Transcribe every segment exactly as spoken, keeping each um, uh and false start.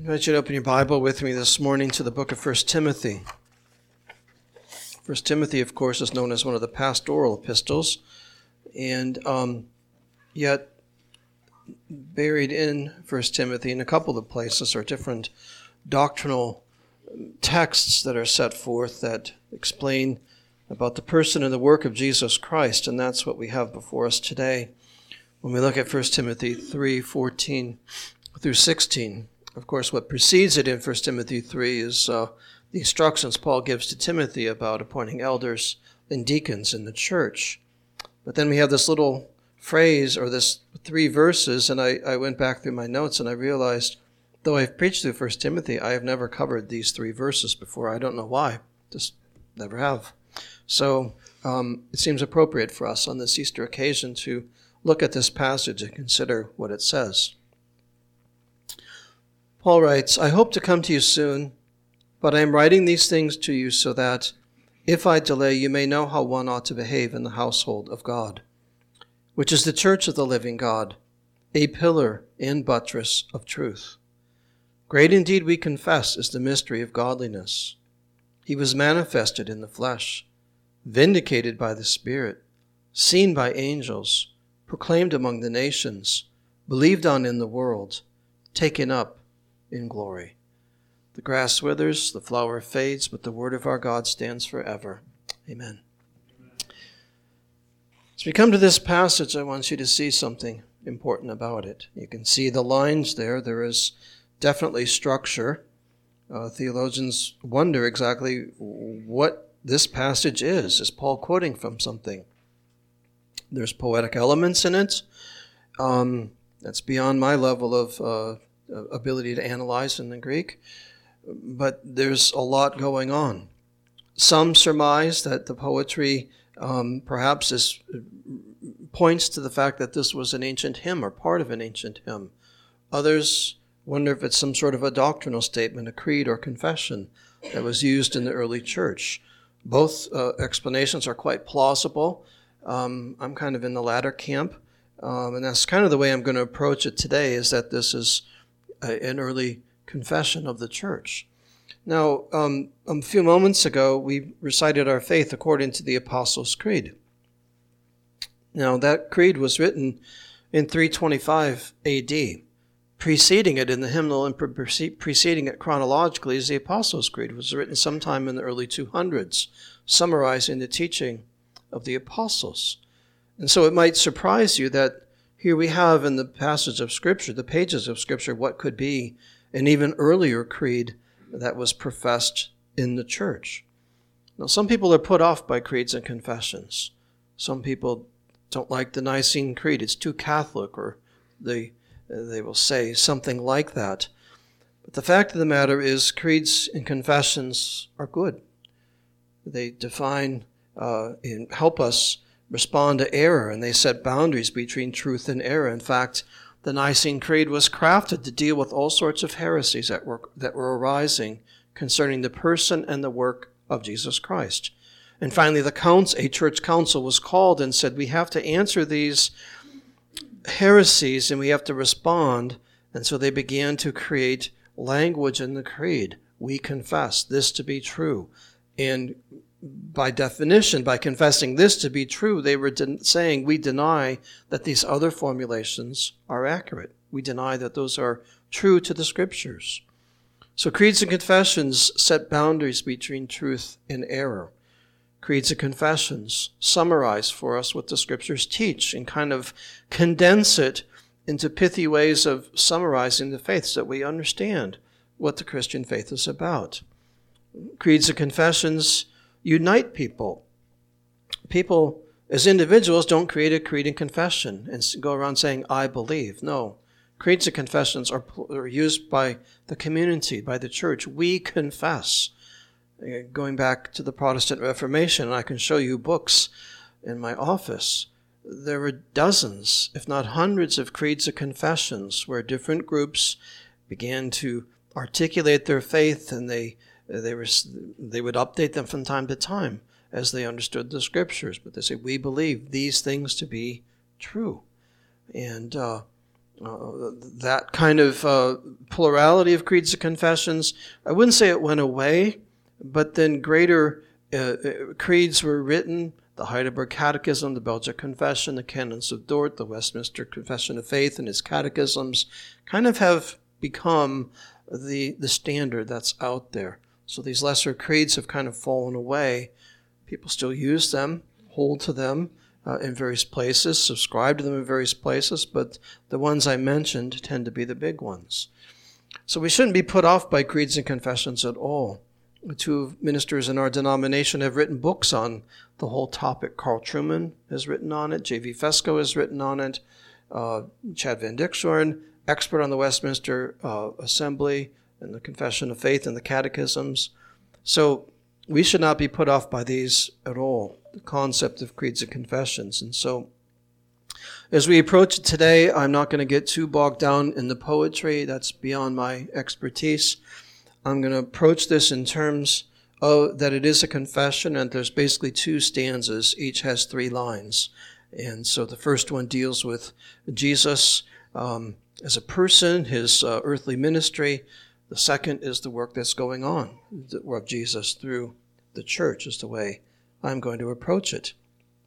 I invite you to open your Bible with me this morning to the book of First Timothy. First Timothy, of course, is known as one of the pastoral epistles, and um, yet buried in First Timothy in a couple of places are different doctrinal texts that are set forth that explain about the person and the work of Jesus Christ, and that's what we have before us today when we look at First Timothy three, fourteen through sixteen. Of course, what precedes it in First Timothy three is uh, the instructions Paul gives to Timothy about appointing elders and deacons in the church. But then we have this little phrase, or this three verses, and I, I went back through my notes and I realized, though I've preached through First Timothy, I have never covered these three verses before. I don't know why. Just never have. So um, it seems appropriate for us on this Easter occasion to look at this passage and consider what it says. Paul writes, I hope to come to you soon, but I am writing these things to you so that, if I delay, you may know how one ought to behave in the household of God, which is the church of the living God, a pillar and buttress of truth. Great indeed, we confess, is the mystery of godliness. He was manifested in the flesh, vindicated by the Spirit, seen by angels, proclaimed among the nations, believed on in the world, taken up in glory. The grass withers, the flower fades, but the word of our God stands forever. Amen. As we come to this passage, I want you to see something important about it. You can see the lines there. There is definitely structure. Uh, theologians wonder exactly what this passage is. Is Paul quoting from something? There's poetic elements in it. Um, that's beyond my level of uh, ability to analyze in the Greek. But there's a lot going on. Some surmise that the poetry um, perhaps is, points to the fact that this was an ancient hymn or part of an ancient hymn. Others wonder if it's some sort of a doctrinal statement, a creed or confession that was used in the early church. Both uh, explanations are quite plausible. Um, I'm kind of in the latter camp, um, and that's kind of the way I'm going to approach it today, is that this is a, an early confession of the church. Now, um, a few moments ago, we recited our faith according to the Apostles' Creed. Now, that creed was written in three twenty-five A D. Preceding it in the hymnal and preceding it chronologically is the Apostles' Creed. It was written sometime in the early two hundreds, summarizing the teaching of the apostles. And so it might surprise you that here we have in the passage of Scripture, the pages of Scripture, what could be an even earlier creed that was professed in the church. Now, some people are put off by creeds and confessions. Some people don't like the Nicene Creed. It's too Catholic, or they, they will say something like that. But the fact of the matter is, creeds and confessions are good. They define uh, and help us respond to error, and they set boundaries between truth and error. In fact, the Nicene Creed was crafted to deal with all sorts of heresies that were, that were arising concerning the person and the work of Jesus Christ. And finally, the council, a church council was called and said, we have to answer these heresies and we have to respond. And so they began to create language in the creed. We confess this to be true. And by definition, by confessing this to be true, they were de- saying we deny that these other formulations are accurate. We deny that those are true to the Scriptures. So creeds and confessions set boundaries between truth and error. Creeds and confessions summarize for us what the Scriptures teach and kind of condense it into pithy ways of summarizing the faith so that we understand what the Christian faith is about. Creeds and confessions unite people. People, as individuals, don't create a creed and confession and go around saying, I believe. No. Creeds and confessions are, are used by the community, by the church. We confess. Going back to the Protestant Reformation, I can show you books in my office. There were dozens, if not hundreds, of creeds and confessions where different groups began to articulate their faith, and they They were they would update them from time to time as they understood the Scriptures. But they say, we believe these things to be true. And uh, uh, that kind of uh, plurality of creeds and confessions, I wouldn't say it went away, but then greater uh, creeds were written. The Heidelberg Catechism, the Belgic Confession, the Canons of Dort, the Westminster Confession of Faith and its catechisms kind of have become the, the standard that's out there. So these lesser creeds have kind of fallen away. People still use them, hold to them uh, in various places, subscribe to them in various places, but the ones I mentioned tend to be the big ones. So we shouldn't be put off by creeds and confessions at all. The two ministers in our denomination have written books on the whole topic. Carl Trueman has written on it. J V Fesko has written on it. Uh, Chad Van Dixhoorn, expert on the Westminster uh, Assembly and the Confession of Faith and the Catechisms. So we should not be put off by these at all, the concept of creeds and confessions. And so as we approach it today, I'm not going to get too bogged down in the poetry. That's beyond my expertise. I'm going to approach this in terms of that it is a confession, and there's basically two stanzas. Each has three lines. And so the first one deals with Jesus um, as a person, his uh, earthly ministry. The second is the work that's going on of Jesus through the church, is the way I'm going to approach it.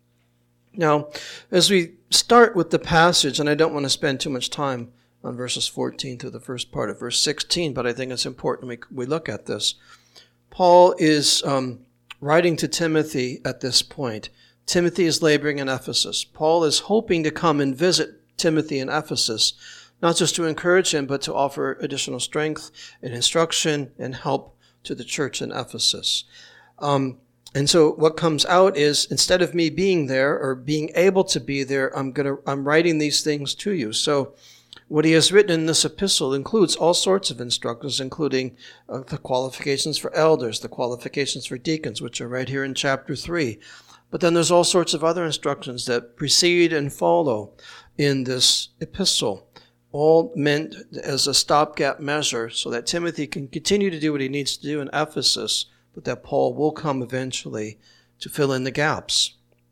Now, as we start with the passage, and I don't want to spend too much time on verses fourteen through the first part of verse sixteen, but I think it's important we, we look at this. Paul is um, writing to Timothy at this point. Timothy is laboring in Ephesus. Paul is hoping to come and visit Timothy in Ephesus, not just to encourage him, but to offer additional strength and instruction and help to the church in Ephesus. Um, and so what comes out is, instead of me being there or being able to be there, I'm gonna I'm writing these things to you. So what he has written in this epistle includes all sorts of instructions, including uh, the qualifications for elders, the qualifications for deacons, which are right here in chapter three. But then there's all sorts of other instructions that precede and follow in this epistle, all meant as a stopgap measure so that Timothy can continue to do what he needs to do in Ephesus, but that Paul will come eventually to fill in the gaps.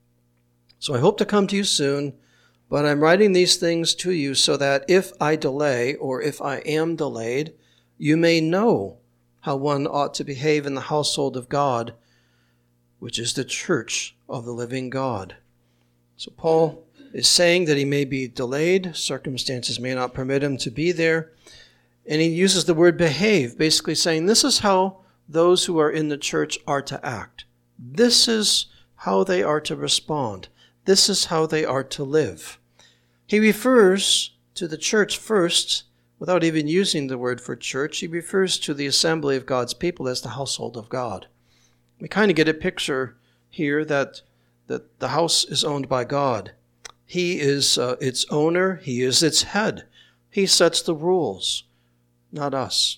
So I hope to come to you soon. But I'm writing these things to you so that if I delay, or if I am delayed, you may know how one ought to behave in the household of God, which is the church of the living God. So Paul is saying that he may be delayed, circumstances may not permit him to be there, and he uses the word behave, basically saying this is how those who are in the church are to act. This is how they are to respond. This is how they are to live. He refers to the church first, without even using the word for church. He refers to the assembly of God's people as the household of God. We kind of get a picture here that, that the house is owned by God. He is uh, its owner. He is its head. He sets the rules, not us.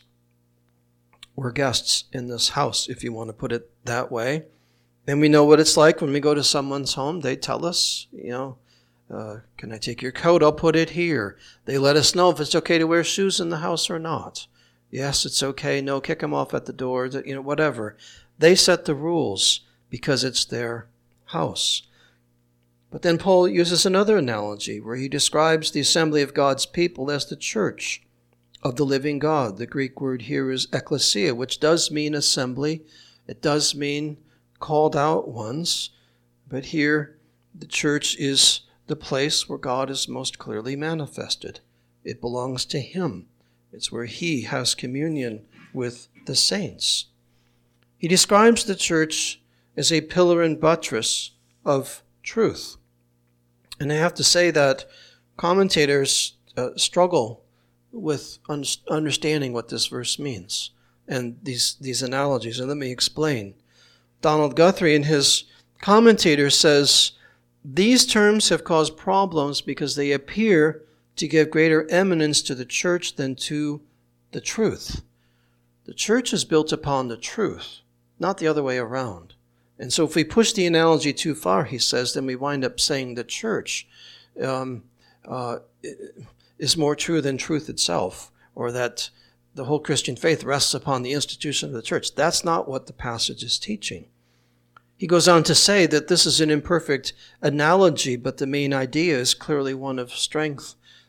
We're guests in this house, if you want to put it that way. And we know what it's like when we go to someone's home. They tell us, you know, uh, can I take your coat? I'll put it here. They let us know if it's okay to wear shoes in the house or not. Yes, it's okay. No, kick them off at the door. You know, whatever. They set the rules because it's their house. But then Paul uses another analogy where he describes the assembly of God's people as the church of the living God. The Greek word here is ekklesia, which does mean assembly. It does mean called out ones, but here the church is the place where God is most clearly manifested. It belongs to him. It's where he has communion with the saints. He describes the church as a pillar and buttress of truth. And I have to say that commentators uh, struggle with un- understanding what this verse means and these, these analogies. And let me explain. Donald Guthrie, in his commentator, says, these terms have caused problems because they appear to give greater eminence to the church than to the truth. The church is built upon the truth, not the other way around. And so if we push the analogy too far, he says, then we wind up saying the church um, uh, is more true than truth itself, or that the whole Christian faith rests upon the institution of the church. That's not what the passage is teaching. He goes on to say that this is an imperfect analogy, but the main idea is clearly one of strength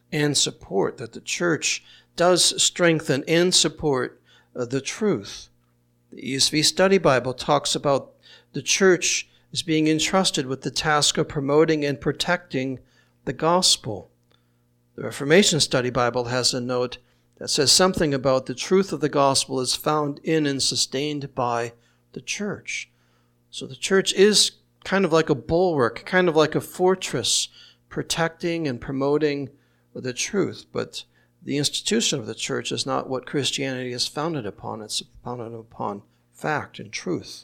and support, that the church does strengthen and support uh, the truth. The E S V Study Bible talks about the church as being entrusted with the task of promoting and protecting the gospel. The Reformation Study Bible has a note that says something about the truth of the gospel is found in and sustained by the church. So the church is kind of like a bulwark, kind of like a fortress, protecting and promoting the truth. But the institution of the church is not what Christianity is founded upon. It's founded upon fact and truth.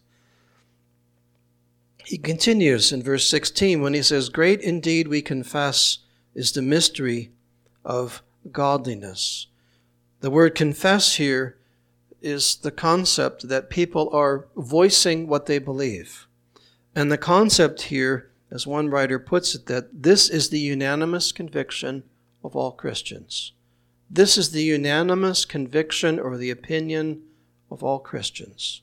He continues in verse sixteen when he says, "Great indeed, we confess, is the mystery of godliness." The word confess here is the concept that people are voicing what they believe. And the concept here, as one writer puts it, that this is the unanimous conviction of all Christians. This is the unanimous conviction or the opinion of all Christians.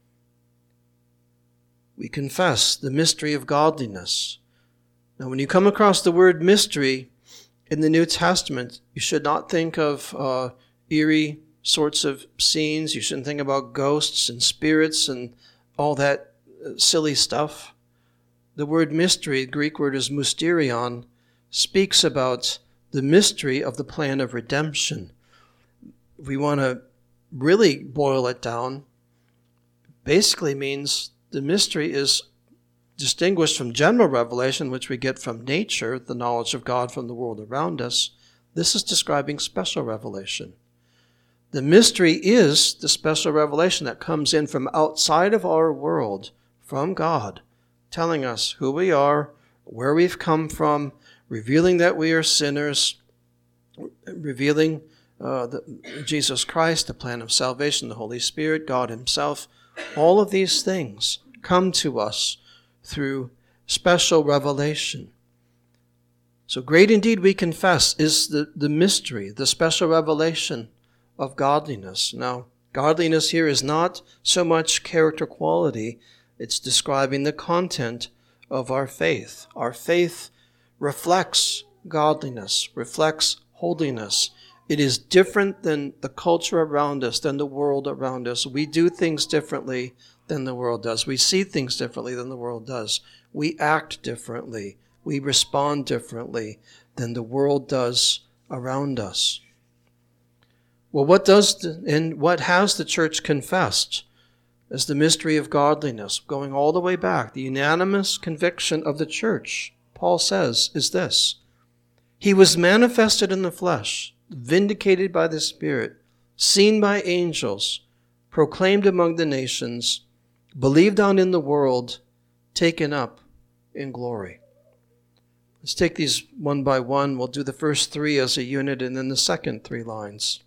We confess the mystery of godliness. Now, when you come across the word mystery in the New Testament, you should not think of uh, eerie sorts of scenes. You shouldn't think about ghosts and spirits and all that silly stuff. The word mystery, the Greek word is mysterion, speaks about the mystery of the plan of redemption. If we want to really boil it down, basically means the mystery is distinguished from general revelation, which we get from nature, the knowledge of God from the world around us. This is describing special revelation. The mystery is the special revelation that comes in from outside of our world, from God, telling us who we are, where we've come from, revealing that we are sinners, revealing uh, the, Jesus Christ, the plan of salvation, the Holy Spirit, God Himself. All of these things come to us through special revelation. So great indeed, we confess, is the, the mystery, the special revelation of godliness. Now, godliness here is not so much character quality, it's describing the content of our faith. Our faith reflects godliness, reflects holiness. It is different than the culture around us, than the world around us. We do things differently than the world does. We see things differently than the world does. We act differently. We respond differently than the world does around us. Well, what does the, and what has the church confessed as the mystery of godliness, going all the way back? The unanimous conviction of the church, Paul says, is this: He was manifested in the flesh, vindicated by the Spirit, seen by angels, proclaimed among the nations, believed on in the world, taken up in glory. Let's take these one by one. We'll do the first three as a unit and then the second three lines.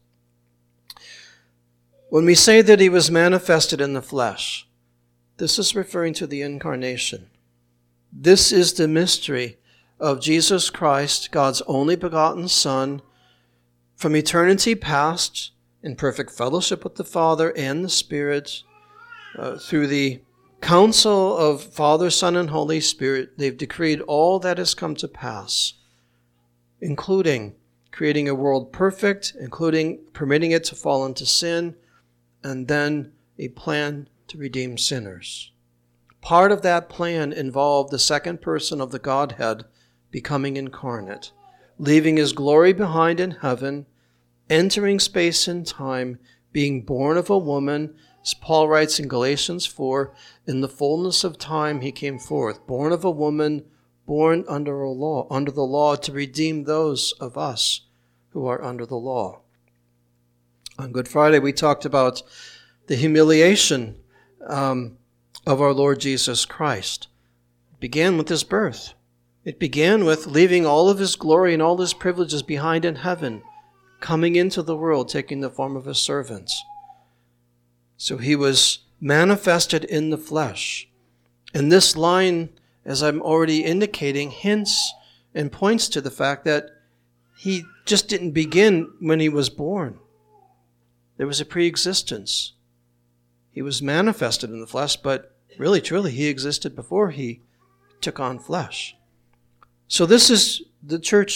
When we say that He was manifested in the flesh, this is referring to the incarnation. This is the mystery of Jesus Christ, God's only begotten Son, from eternity past, in perfect fellowship with the Father and the Spirit, uh, through the counsel of Father, Son, and Holy Spirit, they've decreed all that has come to pass, including creating a world perfect, including permitting it to fall into sin, and then a plan to redeem sinners. Part of that plan involved the second person of the Godhead becoming incarnate, leaving His glory behind in heaven, entering space and time, being born of a woman. As Paul writes in Galatians four, in the fullness of time He came forth, born of a woman, born under a law, under the law, to redeem those of us who are under the law. On Good Friday, we talked about the humiliation um, of our Lord Jesus Christ. It began with His birth. It began with leaving all of His glory and all His privileges behind in heaven, coming into the world, taking the form of a servant. So He was manifested in the flesh. And this line, as I'm already indicating, hints and points to the fact that He just didn't begin when He was born. There was a pre-existence. He was manifested in the flesh, but really, truly, He existed before He took on flesh. So this is the church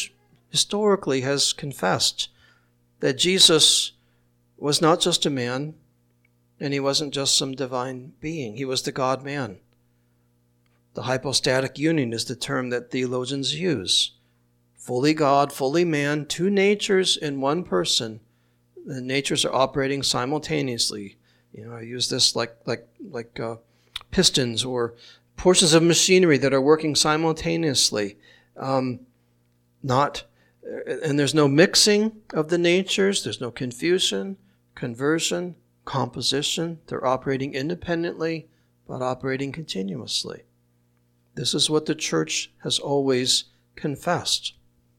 historically has confessed that Jesus was not just a man, and he wasn't just some divine being. He was the God-man. The hypostatic union is the term that theologians use. Fully God, fully man, two natures in one person. The natures are operating simultaneously. You know, I use this like like like uh, pistons or portions of machinery that are working simultaneously. Um, not, and there's no mixing of the natures. There's no confusion, conversion, composition. They're operating independently, but operating continuously. This is what the church has always confessed.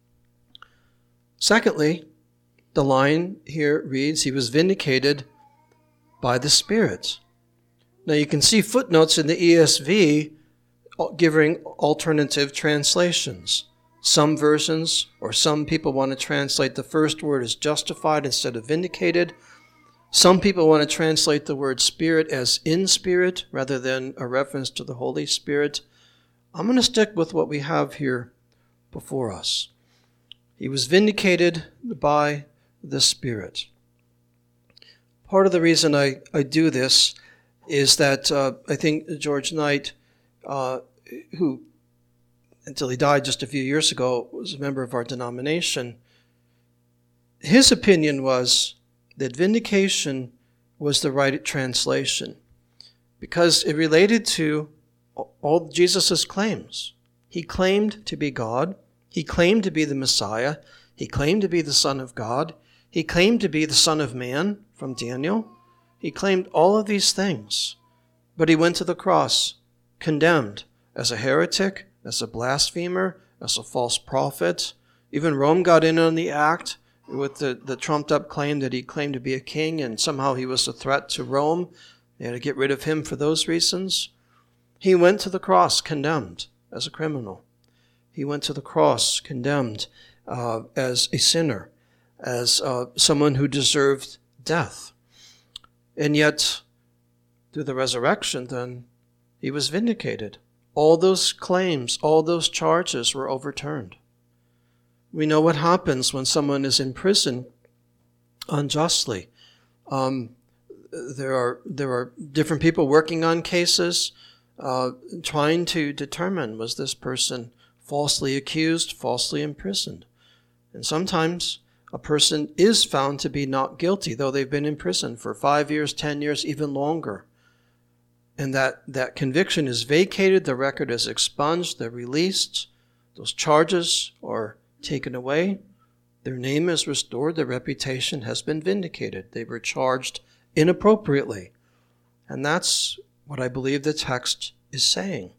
Secondly, the line here reads, he was vindicated by the Spirit. Now you can see footnotes in the E S V giving alternative translations. Some versions, or some people want to translate the first word as justified instead of vindicated. Some people want to translate the word Spirit as in Spirit rather than a reference to the Holy Spirit. I'm going to stick with what we have here before us. He was vindicated by the Spirit. Part of the reason I, I do this is that uh, I think George Knight, uh, who until he died just a few years ago was a member of our denomination, his opinion was that vindication was the right translation because it related to all Jesus' claims. He claimed to be God. He claimed to be the Messiah. He claimed to be the Son of God. He claimed to be the Son of Man from Daniel. He claimed all of these things. But he went to the cross, condemned as a heretic, as a blasphemer, as a false prophet. Even Rome got in on the act with the, the trumped-up claim that he claimed to be a king, and somehow he was a threat to Rome. They had to get rid of him for those reasons. He went to the cross condemned as a criminal. He went to the cross condemned uh, as a sinner, as uh, someone who deserved death. And yet, through the resurrection, then, he was vindicated. All those claims, all those charges were overturned. We know what happens when someone is in prison unjustly. Um, there are there are different people working on cases, uh, trying to determine, was this person falsely accused, falsely imprisoned? And sometimes a person is found to be not guilty, though they've been in prison for five years, ten years, even longer. And that, that conviction is vacated, the record is expunged, they're released, those charges are taken away, their name is restored, their reputation has been vindicated. They were charged inappropriately. And that's what I believe the text is saying.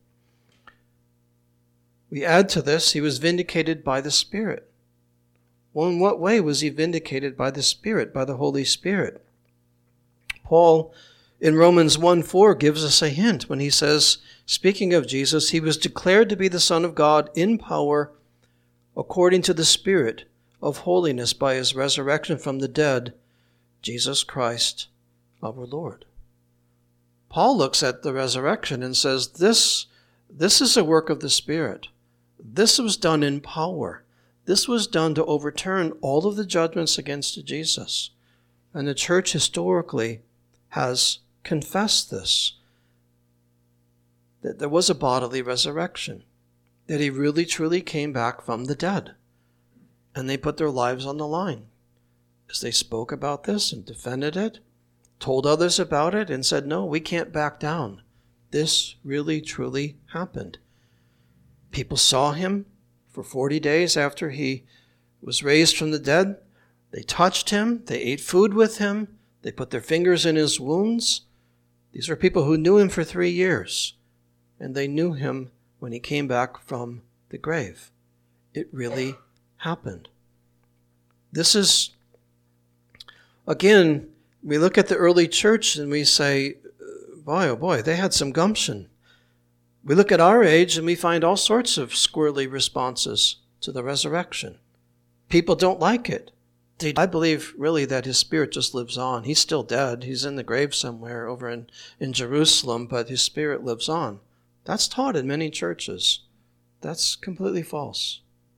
We add to this, he was vindicated by the Spirit. Well, in what way was he vindicated by the Spirit, by the Holy Spirit? Paul, in Romans one four, gives us a hint when he says, speaking of Jesus, he was declared to be the Son of God in power according to the Spirit of holiness by his resurrection from the dead, Jesus Christ our Lord. Paul looks at the resurrection and says, this, this is a work of the Spirit. This was done in power. This was done to overturn all of the judgments against Jesus. And the church historically has confessed this, that there was a bodily resurrection, that he really truly came back from the dead. And they put their lives on the line as they spoke about this and defended it, told others about it, and said, no, we can't back down. This really truly happened. People saw him for forty days after he was raised from the dead. They touched him. They ate food with him. They put their fingers in his wounds. These are people who knew him for three years, and they knew him when he came back from the grave. It really happened. This is, again, we look at the early church and we say, boy, oh boy, they had some gumption. We look at our age and we find all sorts of squirrely responses to the resurrection. People don't like it. I believe really that his spirit just lives on. He's still dead. He's in the grave somewhere over in, in Jerusalem, but his spirit lives on. That's taught in many churches. That's completely false.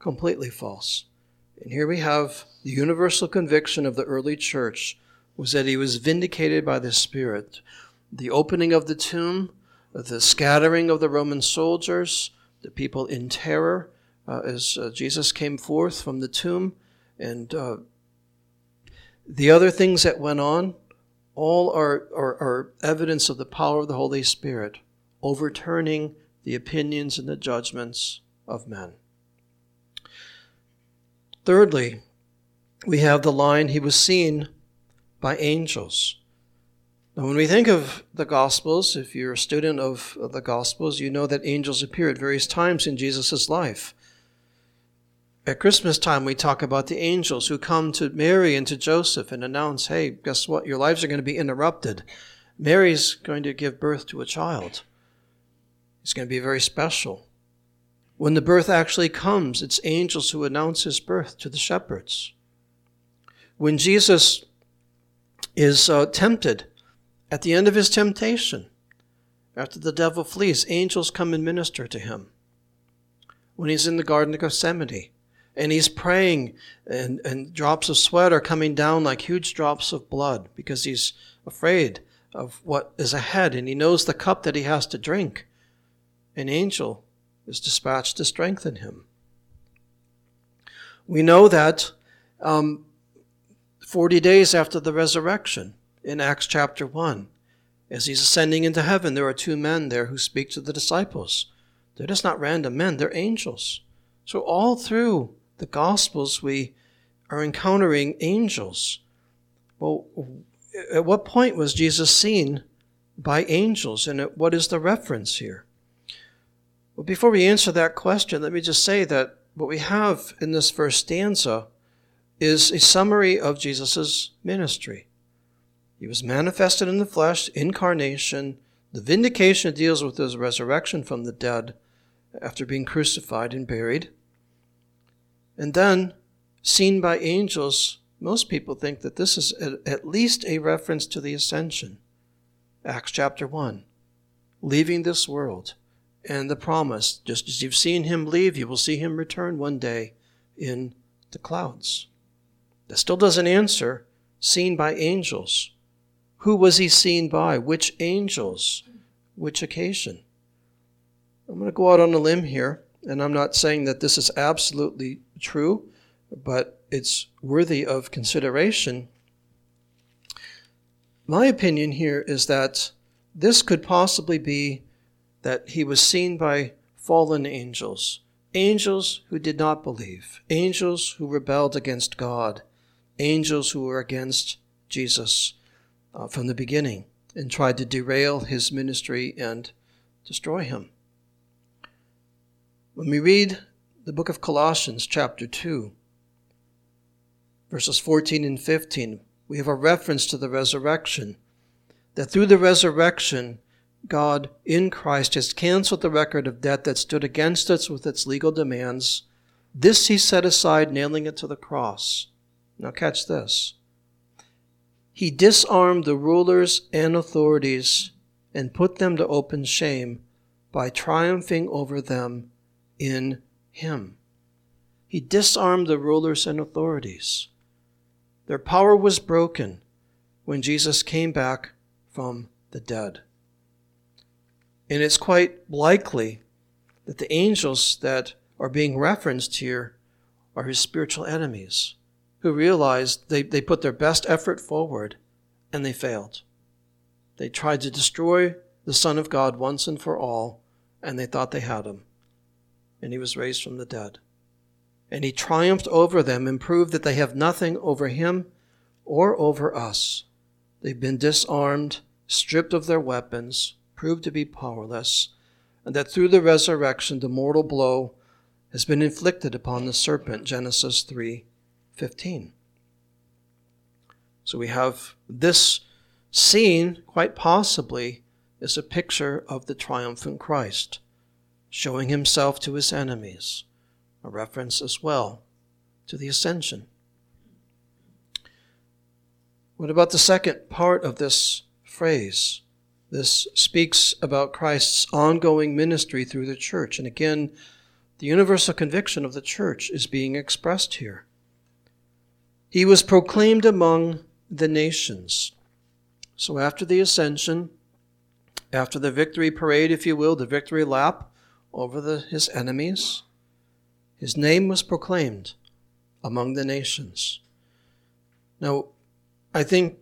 Completely false. And here we have the universal conviction of the early church was that he was vindicated by the Spirit. The opening of the tomb, the scattering of the Roman soldiers, the people in terror uh, as uh, Jesus came forth from the tomb, and uh, the other things that went on, all are, are, are evidence of the power of the Holy Spirit, overturning the opinions and the judgments of men. Thirdly, we have the line, he was seen by angels. Now, when we think of the Gospels, if you're a student of the Gospels, you know that angels appear at various times in Jesus' life. At Christmas time, we talk about the angels who come to Mary and to Joseph and announce, hey, guess what? Your lives are going to be interrupted. Mary's going to give birth to a child. It's going to be very special. When the birth actually comes, it's angels who announce his birth to the shepherds. When Jesus is uh, tempted, at the end of his temptation, after the devil flees, angels come and minister to him. When he's in the Garden of Gethsemane, and he's praying, and, and drops of sweat are coming down like huge drops of blood because he's afraid of what is ahead, and he knows the cup that he has to drink. An angel is dispatched to strengthen him. We know that um, forty days after the resurrection, in Acts chapter one, as he's ascending into heaven, there are two men there who speak to the disciples. They're just not random men, they're angels. So all through the Gospels, we are encountering angels. Well, at what point was Jesus seen by angels, and what is the reference here? Well, before we answer that question, let me just say that what we have in this first stanza is a summary of Jesus' ministry. He was manifested in the flesh, incarnation. The vindication deals with his resurrection from the dead after being crucified and buried. And then, seen by angels, most people think that this is at least a reference to the ascension. Acts chapter one, leaving this world, and the promise, just as you've seen him leave, you will see him return one day in the clouds. That still doesn't answer, seen by angels. Who was he seen by? Which angels? Which occasion? I'm going to go out on a limb here, and I'm not saying that this is absolutely true, but it's worthy of consideration. My opinion here is that this could possibly be that he was seen by fallen angels, angels who did not believe, angels who rebelled against God, angels who were against Jesus uh, from the beginning and tried to derail his ministry and destroy him. When we read the book of Colossians, chapter two, verses fourteen and fifteen, we have a reference to the resurrection, that through the resurrection, God in Christ has canceled the record of debt that stood against us with its legal demands. This he set aside, nailing it to the cross. Now catch this. He disarmed the rulers and authorities and put them to open shame by triumphing over them in him. He disarmed the rulers and authorities. Their power was broken when Jesus came back from the dead. And it's quite likely that the angels that are being referenced here are his spiritual enemies, who realized they, they put their best effort forward and they failed. They tried to destroy the Son of God once and for all, and they thought they had him. And he was raised from the dead. And he triumphed over them and proved that they have nothing over him or over us. They've been disarmed, stripped of their weapons, proved to be powerless, and that through the resurrection, the mortal blow has been inflicted upon the serpent, Genesis three fifteen. So we have this scene, quite possibly, is a picture of the triumphant Christ, showing himself to his enemies, a reference as well to the ascension. What about the second part of this phrase? This speaks about Christ's ongoing ministry through the church. And again, The universal conviction of the church is being expressed here. He was proclaimed among the nations. So after the ascension, after the victory parade, if you will, the victory lap over the, his enemies, his name was proclaimed among the nations. Now, I think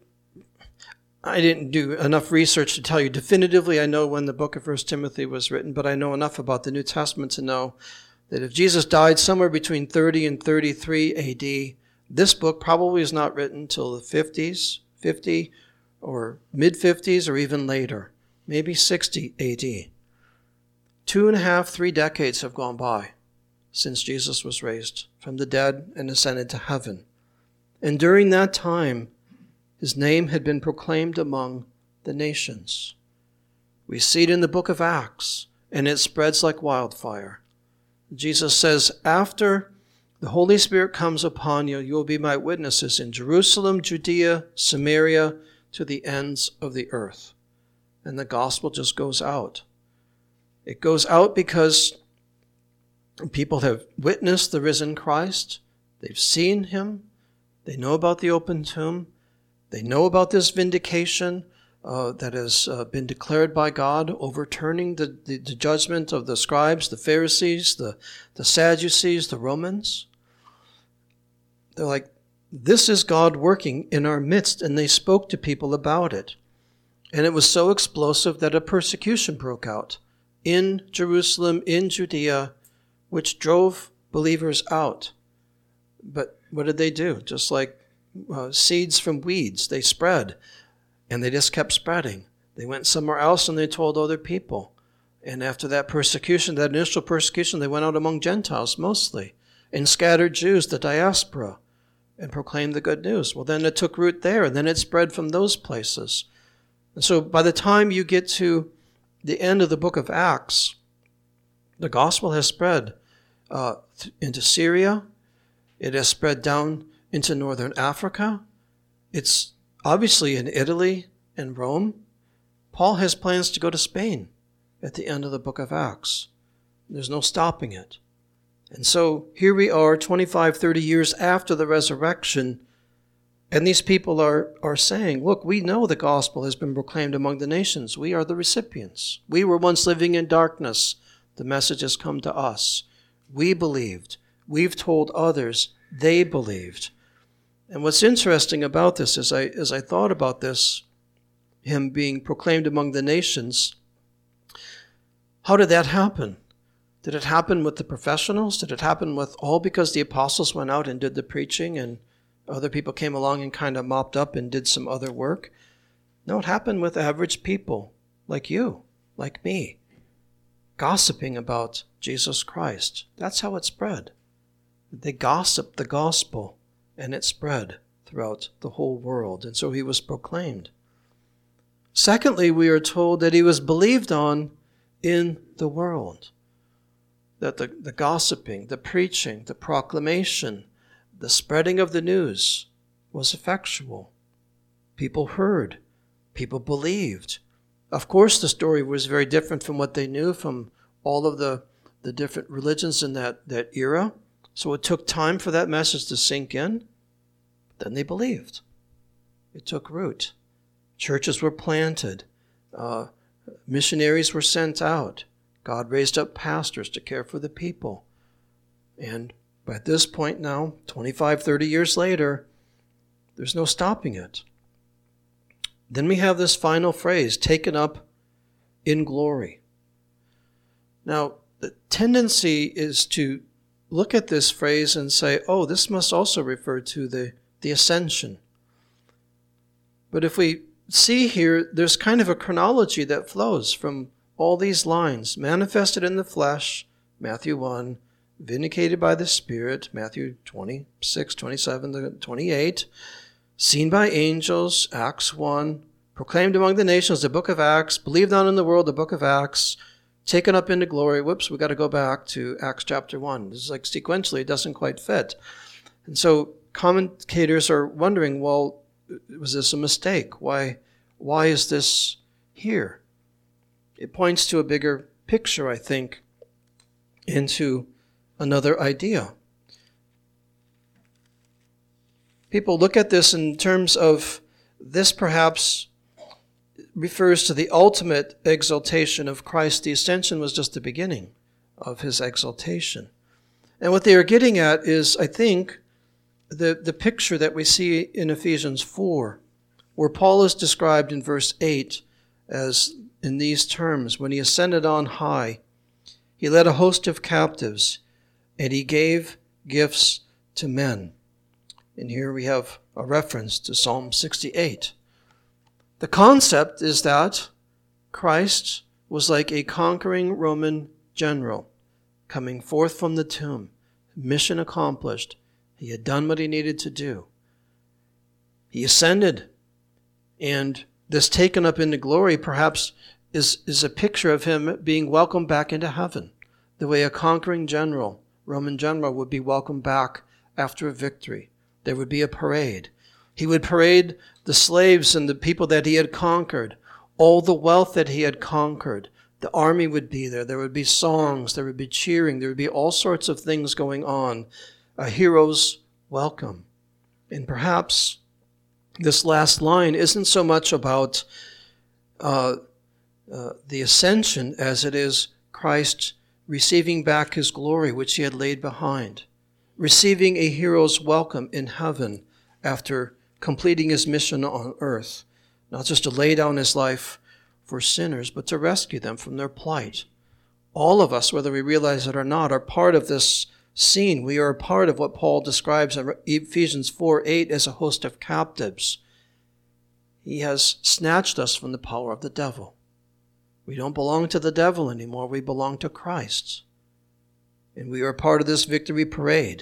I didn't do enough research to tell you definitively. I know when the book of First Timothy was written, but I know enough about the New Testament to know that if Jesus died somewhere between thirty and thirty-three A D, this book probably is not written till the fifties, fifty or mid-fifties or even later, maybe sixty A D. Two and a half, three decades have gone by since Jesus was raised from the dead and ascended to heaven. And during that time, his name had been proclaimed among the nations. We see it in the book of Acts, and it spreads like wildfire. Jesus says, after the Holy Spirit comes upon you, you will be my witnesses in Jerusalem, Judea, Samaria, to the ends of the earth. And the gospel just goes out. It goes out because people have witnessed the risen Christ. They've seen him. They know about the open tomb. They know about this vindication uh, that has uh, been declared by God, overturning the, the, the judgment of the scribes, the Pharisees, the, the Sadducees, the Romans. They're like, this is God working in our midst, and they spoke to people about it. And it was so explosive that a persecution broke out in Jerusalem, in Judea, which drove believers out. But what did they do? Just like uh, seeds from weeds, they spread, and they just kept spreading. They went somewhere else and they told other people. And after that persecution, that initial persecution, they went out among Gentiles mostly, and scattered Jews, the diaspora, and proclaimed the good news. Well, then it took root there, and then it spread from those places. And so by the time you get to the end of the book of Acts, the gospel has spread uh, into Syria. It has spread down into northern Africa. It's obviously in Italy and Rome. Paul has plans to go to Spain at the end of the book of Acts. There's no stopping it. And so here we are twenty-five, thirty years after the resurrection, and these people are, are saying, look, we know the gospel has been proclaimed among the nations. We are the recipients. We were once living in darkness. The message has come to us. We believed. We've told others. They believed. And what's interesting about this, as I, as I thought about this, him being proclaimed among the nations, how did that happen? Did it happen with the professionals? Did it happen with all because the apostles went out and did the preaching and other people came along and kind of mopped up and did some other work? No, it happened with average people like you, like me, gossiping about Jesus Christ. That's how it spread. They gossiped the gospel, and it spread throughout the whole world. And so he was proclaimed. Secondly, we are told that he was believed on in the world. That the, the gossiping, the preaching, the proclamation, the spreading of the news was effectual. People heard. People believed. Of course, the story was very different from what they knew from all of the, the different religions in that, that era. So it took time for that message to sink in. Then they believed. It took root. Churches were planted. Uh, missionaries were sent out. God raised up pastors to care for the people. And at this point now, twenty-five, thirty years later, there's no stopping it. Then we have this final phrase, taken up in glory. Now, the tendency is to look at this phrase and say, oh, this must also refer to the, the ascension. But if we see here, there's kind of a chronology that flows from all these lines. Manifested in the flesh, Matthew one. Vindicated by the Spirit, Matthew twenty-six, twenty-seven to twenty-eight. Seen by angels, Acts one. Proclaimed among the nations, the book of Acts. Believed on in the world, the book of Acts. Taken up into glory. Whoops, we got to go back to Acts chapter one. This is like sequentially, it doesn't quite fit. And so commentators are wondering, well, was this a mistake? Why, why is this here? It points to a bigger picture, I think, into another idea. People look at this in terms of this perhaps refers to the ultimate exaltation of Christ. The ascension was just the beginning of his exaltation. And what they are getting at is, I think, the, the picture that we see in Ephesians four, where Paul is described in verse eight as in these terms: when he ascended on high, he led a host of captives, and he gave gifts to men. And here we have a reference to Psalm sixty-eight. The concept is that Christ was like a conquering Roman general coming forth from the tomb, mission accomplished. He had done what he needed to do. He ascended, and this taken up into glory perhaps is, is a picture of him being welcomed back into heaven, the way a conquering general, Roman general, would be welcomed back after a victory. There would be a parade. He would parade the slaves and the people that he had conquered, all the wealth that he had conquered. The army would be there. There would be songs. There would be cheering. There would be all sorts of things going on. A hero's welcome. And perhaps this last line isn't so much about uh, uh, the ascension as it is Christ receiving back his glory, which he had laid behind, receiving a hero's welcome in heaven after completing his mission on earth, not just to lay down his life for sinners, but to rescue them from their plight. All of us, whether we realize it or not, are part of this scene. We are a part of what Paul describes in Ephesians four eight as a host of captives. He has snatched us from the power of the devil. We don't belong to the devil anymore. We belong to Christ. And we are part of this victory parade.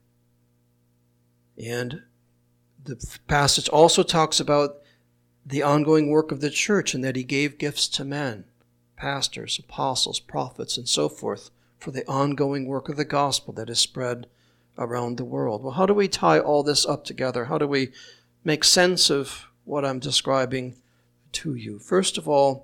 And the passage also talks about the ongoing work of the church and that he gave gifts to men, pastors, apostles, prophets, and so forth, for the ongoing work of the gospel that is spread around the world. Well, how do we tie all this up together? How do we make sense of what I'm describing to you? First of all,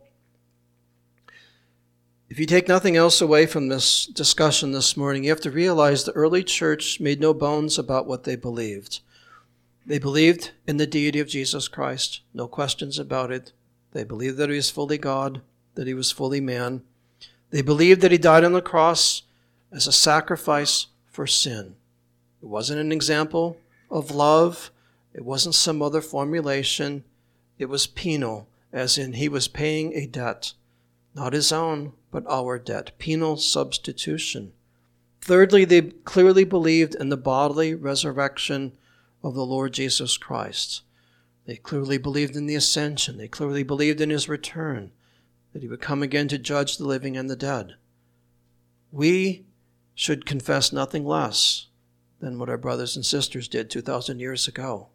if you take nothing else away from this discussion this morning, you have to realize the early church made no bones about what they believed. They believed in the deity of Jesus Christ, no questions about it. They believed that he was fully God, that he was fully man. They believed that he died on the cross as a sacrifice for sin. It wasn't an example of love. It wasn't some other formulation. It was penal, as in he was paying a debt, not his own, but our debt. Penal substitution. Thirdly, they clearly believed in the bodily resurrection of the Lord Jesus Christ. They clearly believed in the ascension. They clearly believed in his return, that he would come again to judge the living and the dead. We should confess nothing less than what our brothers and sisters did two thousand years ago.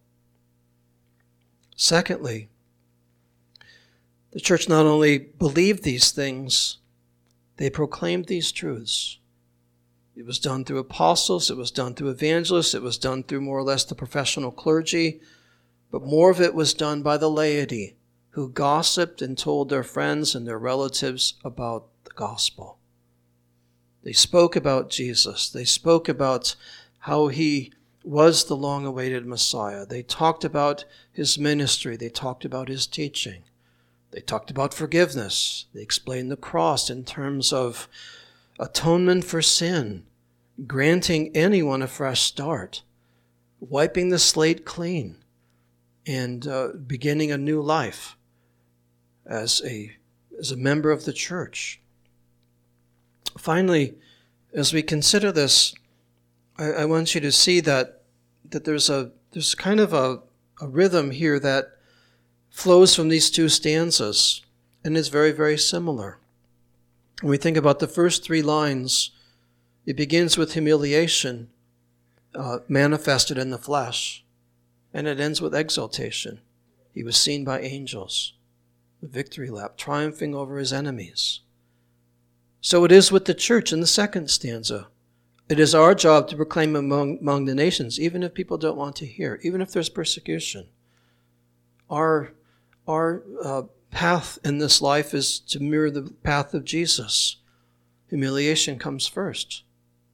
Secondly, the church not only believed these things, they proclaimed these truths. It was done through apostles, it was done through evangelists, it was done through more or less the professional clergy, but more of it was done by the laity, who gossiped and told their friends and their relatives about the gospel. They spoke about Jesus. They spoke about how he was the long-awaited Messiah. They talked about his ministry. They talked about his teaching. They talked about forgiveness. They explained the cross in terms of atonement for sin, granting anyone a fresh start, wiping the slate clean, and uh, beginning a new life as a, as a member of the church. Finally, as we consider this, I, I want you to see that, that there's a there's kind of a, a rhythm here that flows from these two stanzas and is very, very similar. When we think about the first three lines, it begins with humiliation uh, manifested in the flesh, and it ends with exaltation. He was seen by angels, the victory lap, triumphing over his enemies. So it is with the church in the second stanza. It is our job to proclaim among, among the nations, even if people don't want to hear, even if there's persecution. Our, our uh, path in this life is to mirror the path of Jesus. Humiliation comes first.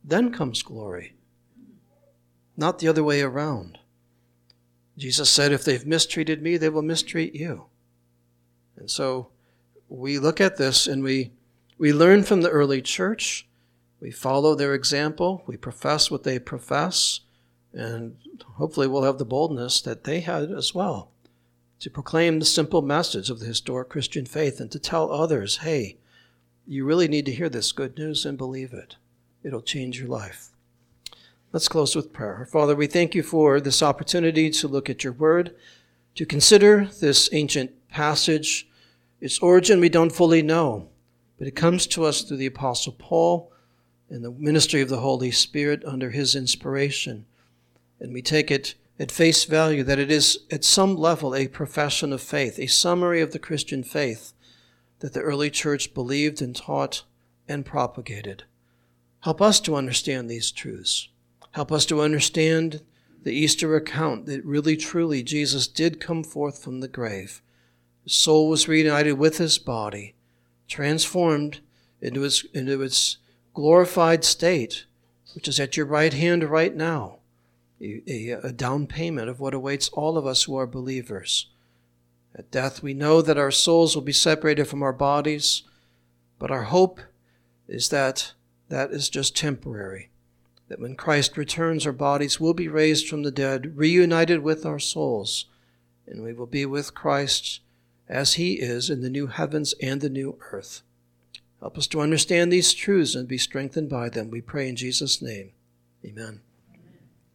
then comes glory, not the other way around. Jesus said, if they've mistreated me, they will mistreat you. And so we look at this and we, we learn from the early church. We follow their example. We profess what they profess. And hopefully we'll have the boldness that they had as well to proclaim the simple message of the historic Christian faith and to tell others, hey, you really need to hear this good news and believe it. It'll change your life. Let's close with prayer. Father, we thank you for this opportunity to look at your word, to consider this ancient passage. Its origin we don't fully know, but it comes to us through the Apostle Paul and the ministry of the Holy Spirit under his inspiration. And we take it at face value that it is at some level a profession of faith, a summary of the Christian faith that the early church believed and taught and propagated. Help us to understand these truths. Help us to understand the Easter account that really truly Jesus did come forth from the grave. His soul was reunited with his body, transformed into its, into its glorified state, which is at your right hand right now, a, a, a down payment of what awaits all of us who are believers. At death, we know that our souls will be separated from our bodies, but our hope is that that is just temporary, that when Christ returns, our bodies will be raised from the dead, reunited with our souls, and we will be with Christ as he is in the new heavens and the new earth. Help us to understand these truths and be strengthened by them. We pray in Jesus' name. Amen.